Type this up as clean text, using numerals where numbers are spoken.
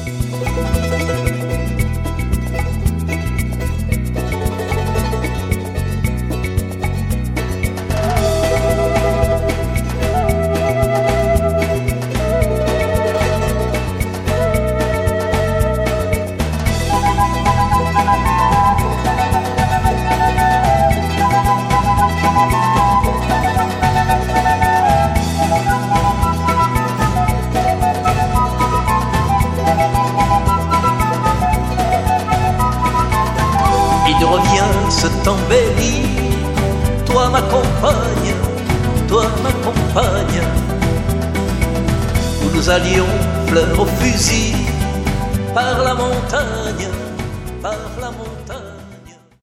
Il revient ce temps béni, toi ma compagne, où nous allions fleurs au fusil par la montagne.